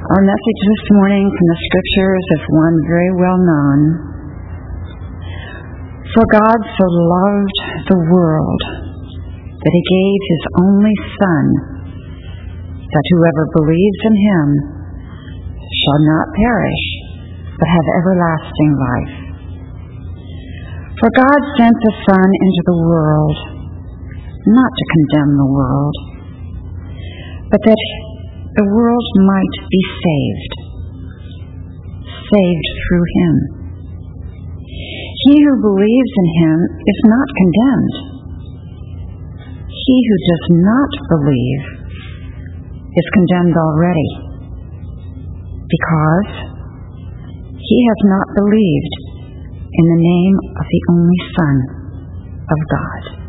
Our message this morning from the Scriptures is one very well known. For God so loved the world that He gave His only Son, that whoever believes in Him shall not perish, but have everlasting life. For God sent the Son into the world, not to condemn the world, but that the world might be saved through Him. He who believes in Him is not condemned. He who does not believe is condemned already, because he has not believed in the name of the only Son of God.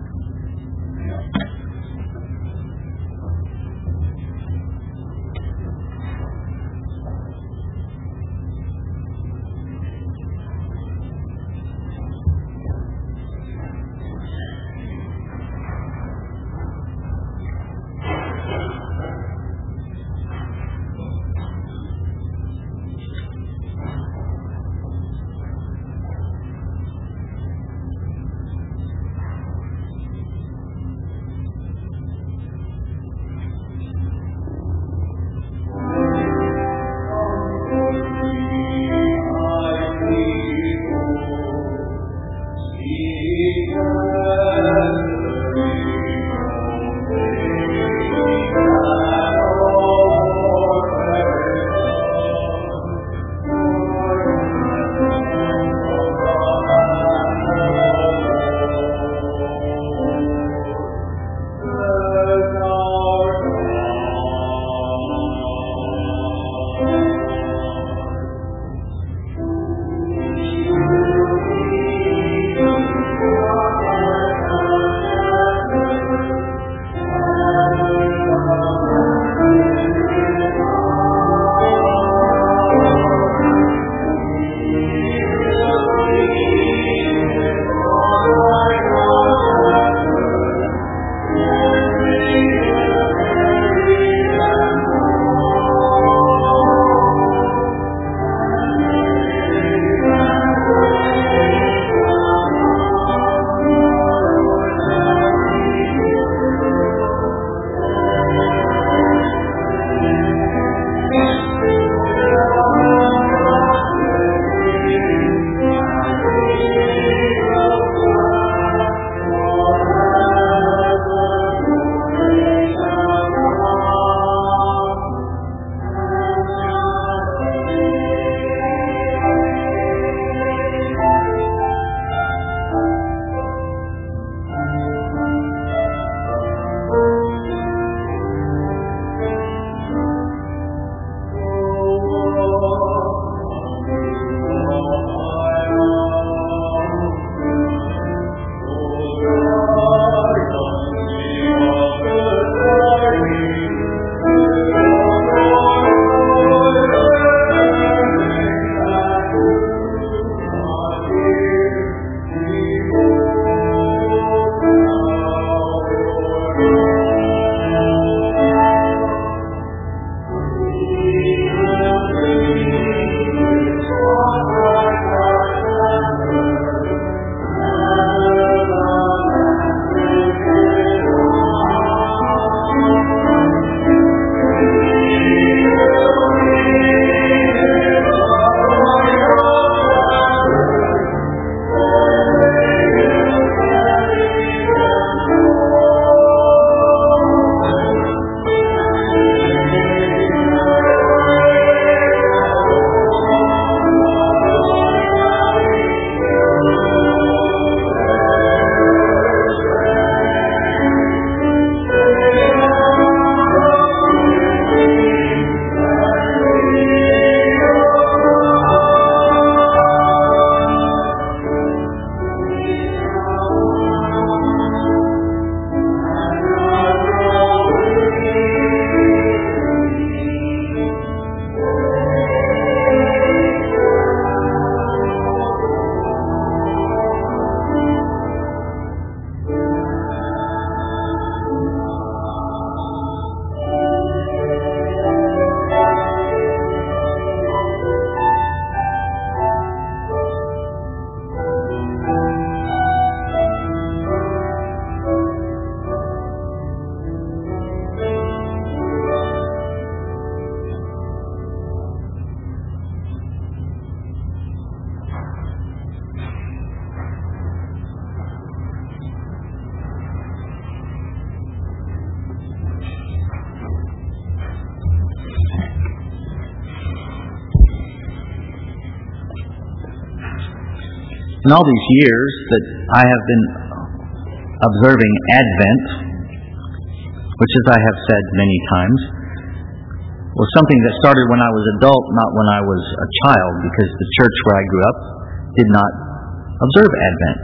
In all these years that I have been observing Advent, which, as I have said many times, was something that started when I was adult, not when I was a child, because the church where I grew up did not observe Advent.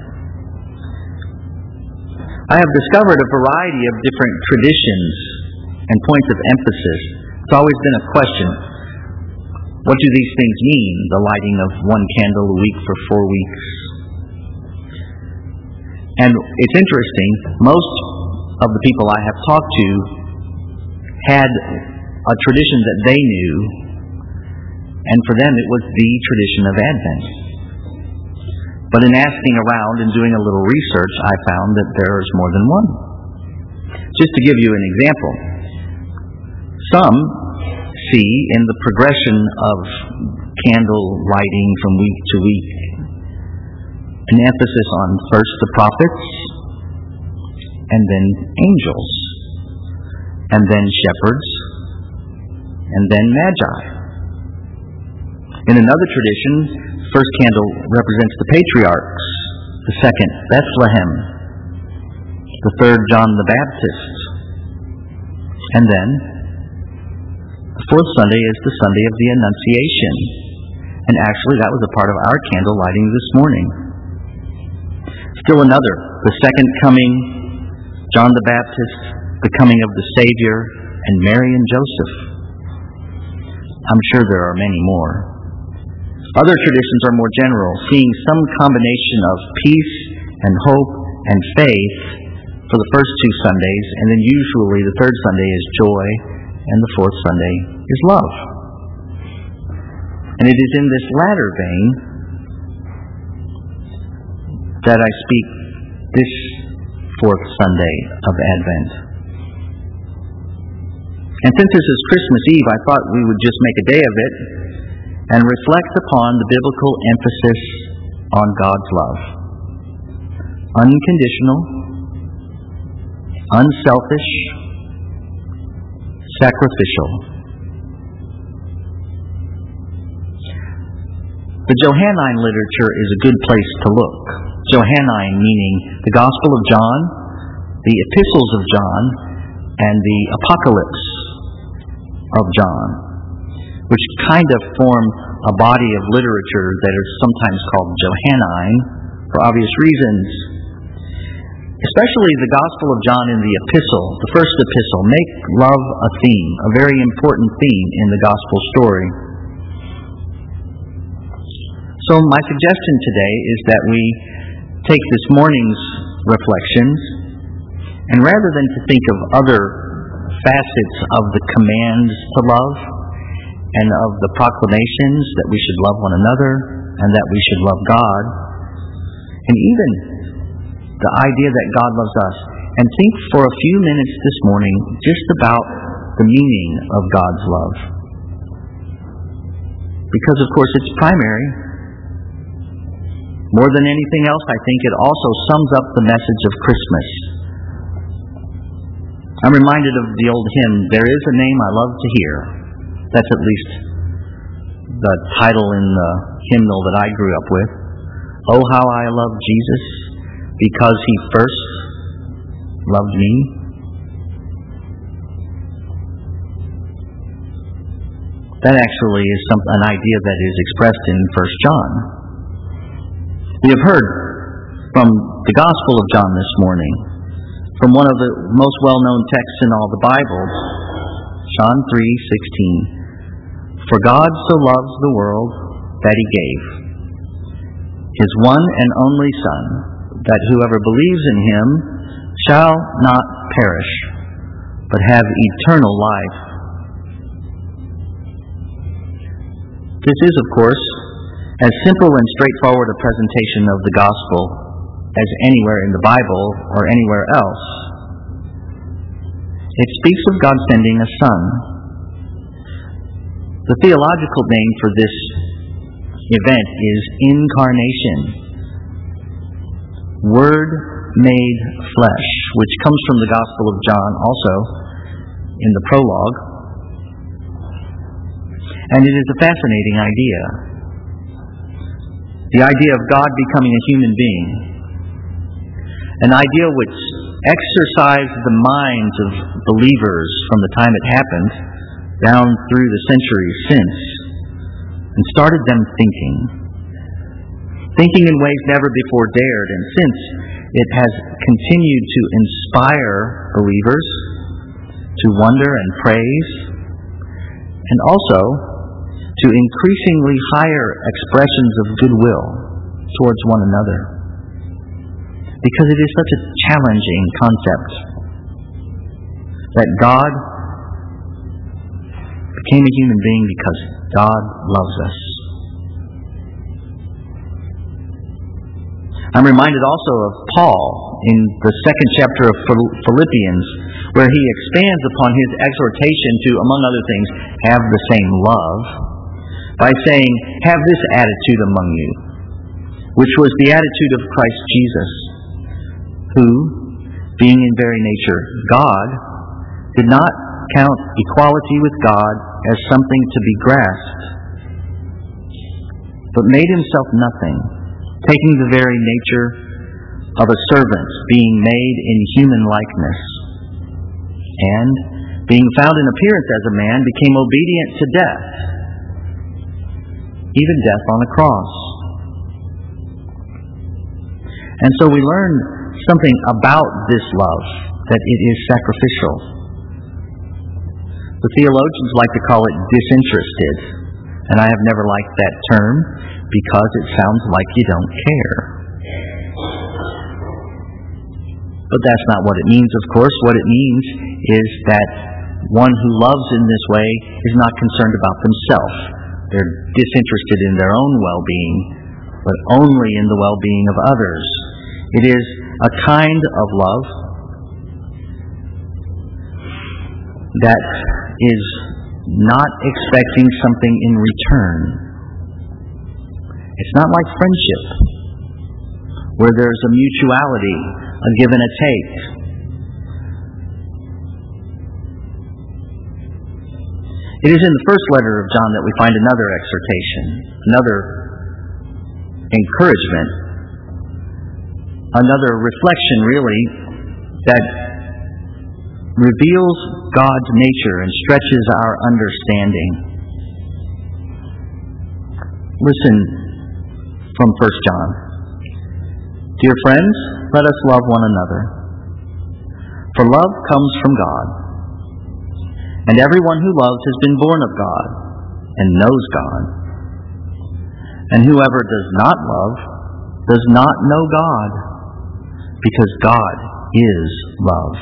I have discovered a variety of different traditions and points of emphasis. It's always been a question. What do these things mean? The lighting of one candle a week for 4 weeks. And it's interesting, most of the people I have talked to had a tradition that they knew, and for them it was the tradition of Advent. But in asking around and doing a little research, I found that there is more than one. Just to give you an example, some see in the progression of candle lighting from week to week an emphasis on first the prophets, and then angels, and then shepherds, and then magi. In another tradition, the first candle represents the patriarchs, the second Bethlehem, the third John the Baptist, and then the fourth Sunday is the Sunday of the Annunciation. And actually that was a part of our candle lighting this morning. Still another, the second coming, John the Baptist, the coming of the Savior, and Mary and Joseph. I'm sure there are many more. Other traditions are more general, seeing some combination of peace and hope and faith for the first 2 Sundays, and then usually the third Sunday is joy, and the fourth Sunday is love. And it is in this latter vein that I speak this fourth Sunday of Advent. And since this is Christmas Eve, I thought we would just make a day of it and reflect upon the biblical emphasis on God's love. Unconditional, unselfish, sacrificial. The Johannine literature is a good place to look. Johannine meaning the Gospel of John, the Epistles of John, and the Apocalypse of John, which kind of form a body of literature that is sometimes called Johannine for obvious reasons. Especially the Gospel of John and the Epistle, the first epistle, make love a theme, a very important theme in the Gospel story. So my suggestion today is that we take this morning's reflections, and rather than to think of other facets of the commands to love and of the proclamations that we should love one another and that we should love God, and even the idea that God loves us, and think for a few minutes this morning just about the meaning of God's love. Because of course it's primary. More than anything else, I think it also sums up the message of Christmas. I'm reminded of the old hymn, "There is a name I love to hear." That's at least the title in the hymnal that I grew up with. "Oh, how I love Jesus, because He first loved me." That actually is an idea that is expressed in 1 John. We have heard from the Gospel of John this morning, from one of the most well-known texts in all the Bible, John 3:16. "For God so loves the world that He gave His one and only Son, that whoever believes in Him shall not perish, but have eternal life." This is, of course, as simple and straightforward a presentation of the gospel as anywhere in the Bible or anywhere else. It speaks of God sending a Son. The theological name for this event is incarnation. Word made flesh, which comes from the Gospel of John also in the prologue. And it is a fascinating idea. The idea of God becoming a human being. An idea which exercised the minds of believers from the time it happened down through the centuries since, and started them thinking in ways never before dared, and since it has continued to inspire believers to wonder and praise, and also to increasingly higher expressions of goodwill towards one another. Because it is such a challenging concept that God became a human being because God loves us. I'm reminded also of Paul in the second chapter of Philippians, where he expands upon his exhortation to, among other things, have the same love, by saying, have this attitude among you, which was the attitude of Christ Jesus, who, being in very nature God, did not count equality with God as something to be grasped, but made himself nothing, taking the very nature of a servant, being made in human likeness, and, being found in appearance as a man, became obedient to death, even death on a cross. And so we learn something about this love, that it is sacrificial. The theologians like to call it disinterested, and I have never liked that term because it sounds like you don't care. But that's not what it means, of course. What it means is that one who loves in this way is not concerned about themselves. They're disinterested in their own well-being, but only in the well-being of others. It is a kind of love that is not expecting something in return. It's not like friendship, where there's a mutuality, a give and a take. It is in the first letter of John that we find another exhortation, another encouragement, another reflection, really, that reveals God's nature and stretches our understanding. Listen from 1 John. Dear friends, let us love one another. For love comes from God. And everyone who loves has been born of God and knows God. And whoever does not love does not know God, because God is love.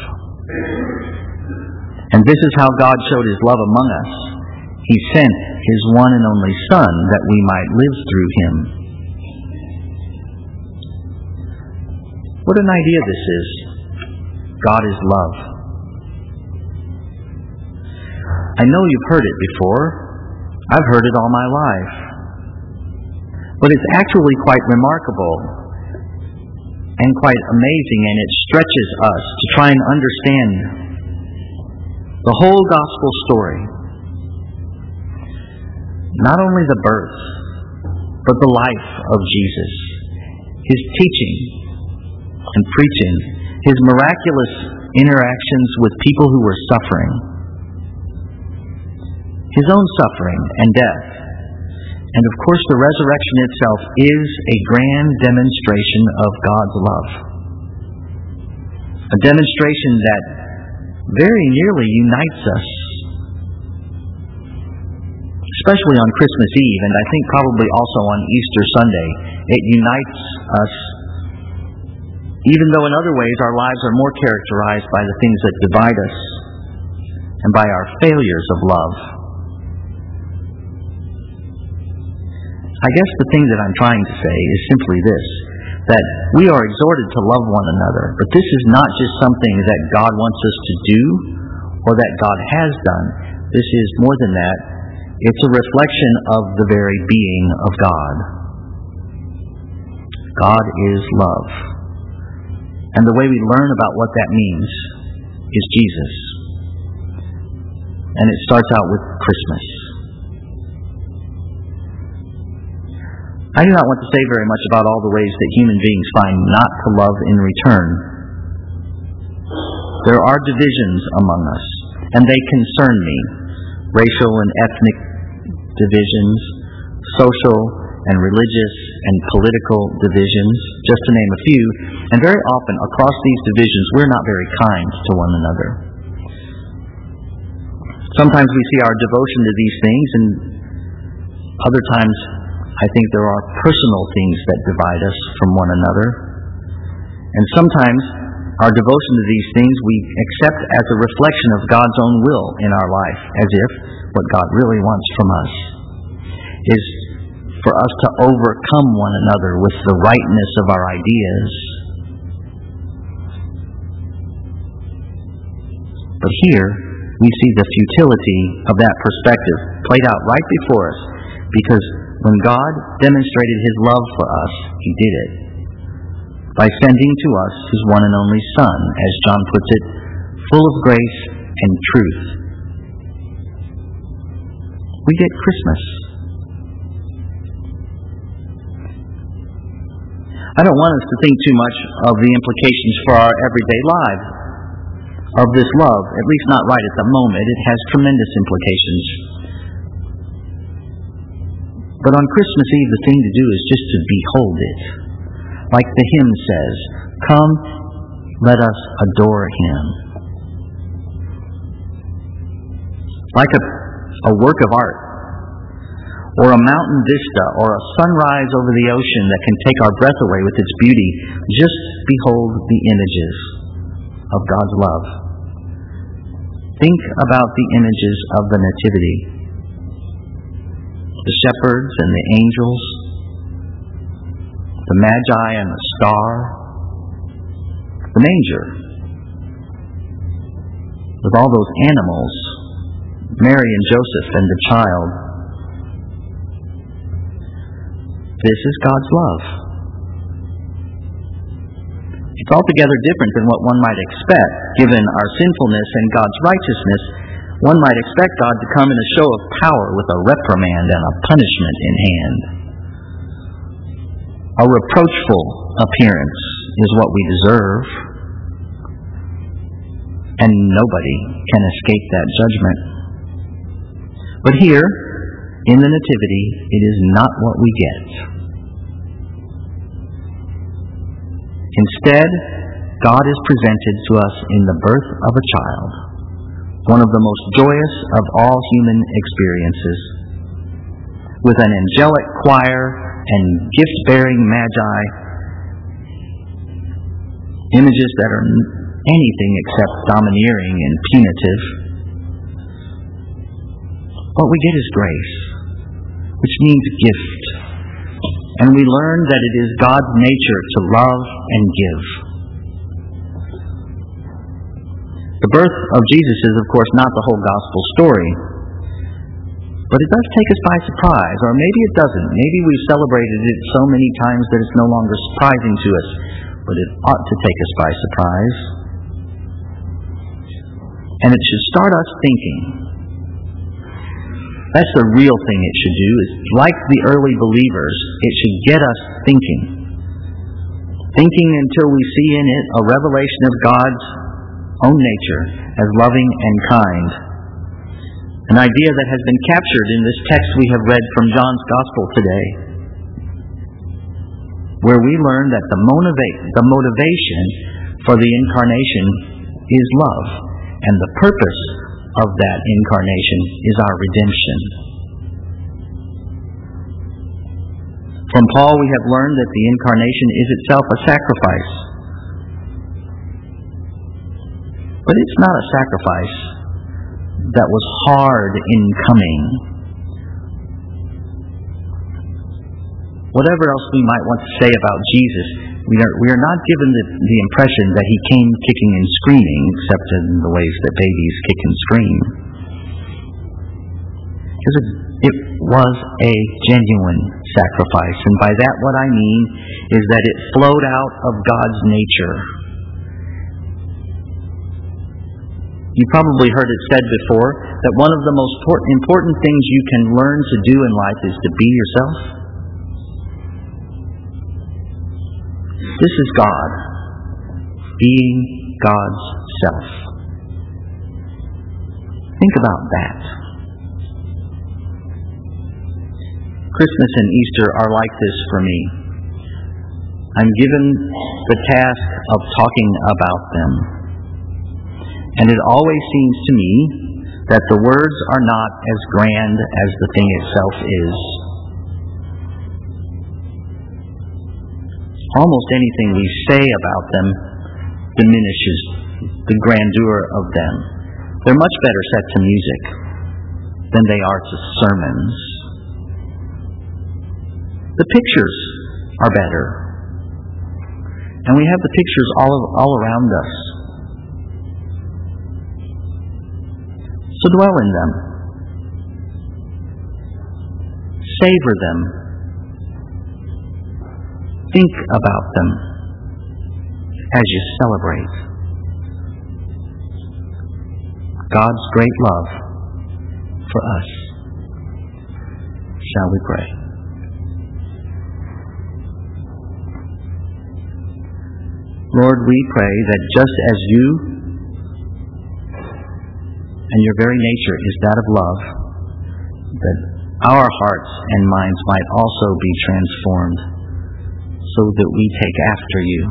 And this is how God showed His love among us. He sent His one and only Son that we might live through Him. What an idea this is. God is love. I know you've heard it before. I've heard it all my life. But it's actually quite remarkable and quite amazing, and it stretches us to try and understand the whole gospel story. Not only the birth, but the life of Jesus, His teaching and preaching, His miraculous interactions with people who were suffering, His own suffering and death, and of course the resurrection itself is a grand demonstration of God's love. A demonstration that very nearly unites us, especially on Christmas Eve, and I think probably also on Easter Sunday. It unites us, even though in other ways our lives are more characterized by the things that divide us and by our failures of love. I guess the thing that I'm trying to say is simply this, that we are exhorted to love one another, but this is not just something that God wants us to do or that God has done. This is more than that. It's a reflection of the very being of God. God is love. And the way we learn about what that means is Jesus. And it starts out with Christmas. I do not want to say very much about all the ways that human beings find not to love in return. There are divisions among us, and they concern me. Racial and ethnic divisions, social and religious and political divisions, just to name a few. And very often, across these divisions, we're not very kind to one another. Sometimes we see our devotion to these things, and other times I think there are personal things that divide us from one another. And sometimes our devotion to these things we accept as a reflection of God's own will in our life, as if what God really wants from us is for us to overcome one another with the rightness of our ideas. But here we see the futility of that perspective played out right before us, because when God demonstrated His love for us, He did it by sending to us His one and only Son, as John puts it, full of grace and truth. We get Christmas. I don't want us to think too much of the implications for our everyday lives of this love, at least not right at the moment. It has tremendous implications. But on Christmas Eve, the thing to do is just to behold it. Like the hymn says, "Come, let us adore Him." Like a work of art, or a mountain vista, or a sunrise over the ocean that can take our breath away with its beauty, just behold the images of God's love. Think about the images of the Nativity. The shepherds and the angels, the Magi and the star, the manger, with all those animals, Mary and Joseph and the child. This is God's love. It's altogether different than what one might expect. Given our sinfulness and God's righteousness, one might expect God to come in a show of power with a reprimand and a punishment in hand. A reproachful appearance is what we deserve, and nobody can escape that judgment. But here, in the Nativity, it is not what we get. Instead, God is presented to us in the birth of a child, one of the most joyous of all human experiences, with an angelic choir and gift-bearing magi, images that are anything except domineering and punitive. What we get is grace, which means gift. And we learn that it is God's nature to love and give. The birth of Jesus is, of course, not the whole gospel story. But it does take us by surprise, or maybe it doesn't. Maybe we've celebrated it so many times that it's no longer surprising to us. But it ought to take us by surprise. And it should start us thinking. That's the real thing it should do, is like the early believers, it should get us thinking. Thinking until we see in it a revelation of God's own nature as loving and kind. An idea that has been captured in this text we have read from John's Gospel today, where we learn that the motivation for the incarnation is love, and the purpose of that incarnation is our redemption. From Paul we have learned that the incarnation is itself a sacrifice. But it's not a sacrifice that was hard in coming. Whatever else we might want to say about Jesus, we are not given the impression that He came kicking and screaming, except in the ways that babies kick and scream. Because it was a genuine sacrifice, and by that what I mean is that it flowed out of God's nature. You probably heard it said before that one of the most important things you can learn to do in life is to be yourself. This is God, being God's self. Think about that. Christmas and Easter are like this for me. I'm given the task of talking about them. And it always seems to me that the words are not as grand as the thing itself is. Almost anything we say about them diminishes the grandeur of them. They're much better set to music than they are to sermons. The pictures are better. And we have the pictures all around us. So dwell in them. Savor them. Think about them as you celebrate God's great love for us. Shall we pray? Lord, we pray that just as you and your very nature is that of love, that our hearts and minds might also be transformed so that we take after you,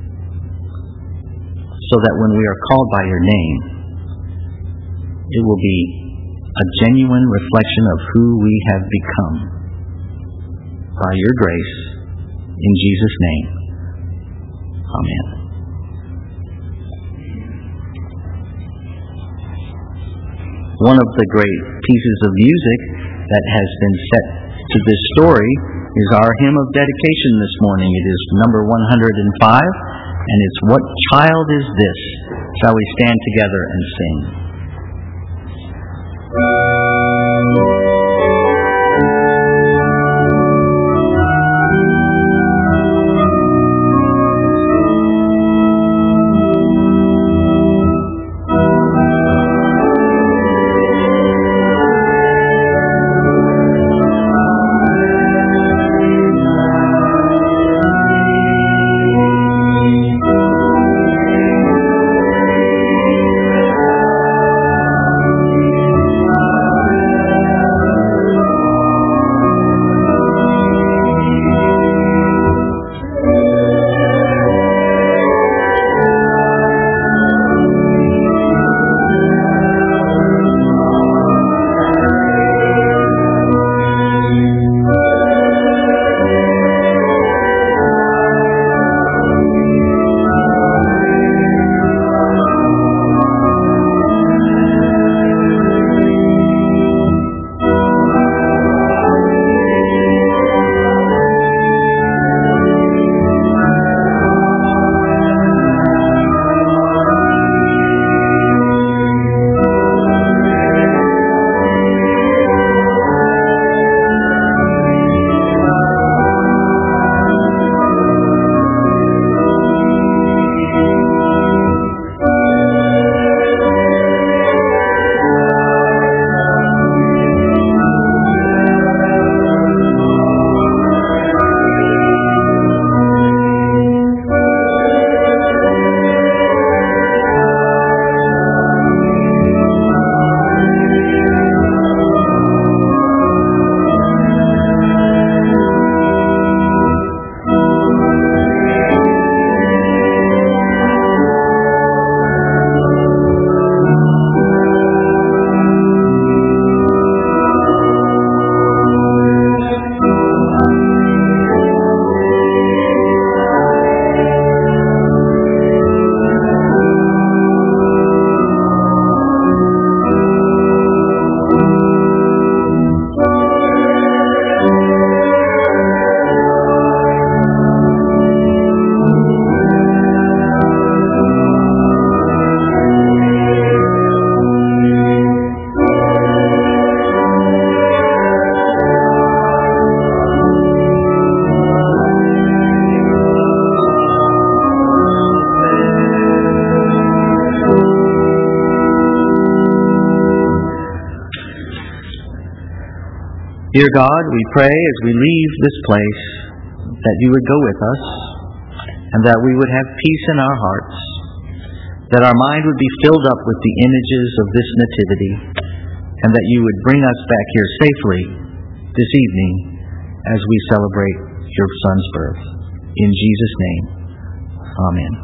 so that when we are called by your name, it will be a genuine reflection of who we have become. By your grace, in Jesus' name, amen. One of the great pieces of music that has been set to this story is our hymn of dedication this morning. It is number 105, and it's What Child Is This? Shall we stand together and sing? Dear God, we pray as we leave this place that you would go with us and that we would have peace in our hearts, that our mind would be filled up with the images of this nativity, and that you would bring us back here safely this evening as we celebrate your Son's birth. In Jesus' name, amen.